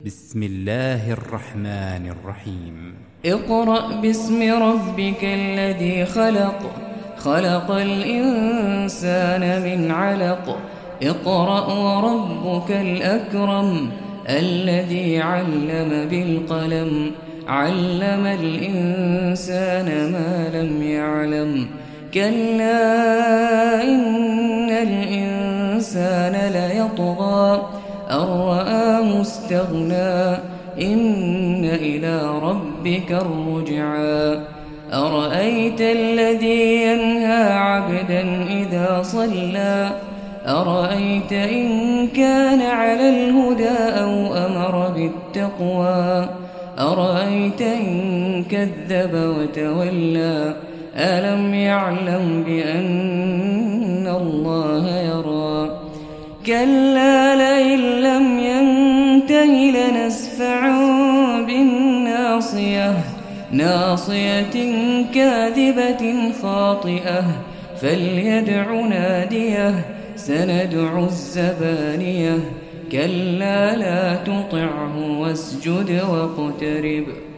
بسم الله الرحمن الرحيم. اقرأ باسم ربك الذي خلق، خلق الإنسان من علق. اقرأ وربك الأكرم الذي علم بالقلم، علم الإنسان ما لم يعلم. كلا إن الإنسان ليطغى أن رآه استغنى، إن إلى ربك الرجعى. أرأيت الذي ينهى عبدا إذا صلى، أرأيت إن كان على الهدى أو أمر بالتقوى، أرأيت إن كذب وتولى. ألم يعلم بأن الله يرى. كلا لئن لم ينته لنسفعا بالناصية، ناصية كاذبة خاطئة. فليدع ناديه سندع الزبانية. كلا لا تطعه واسجد واقترب.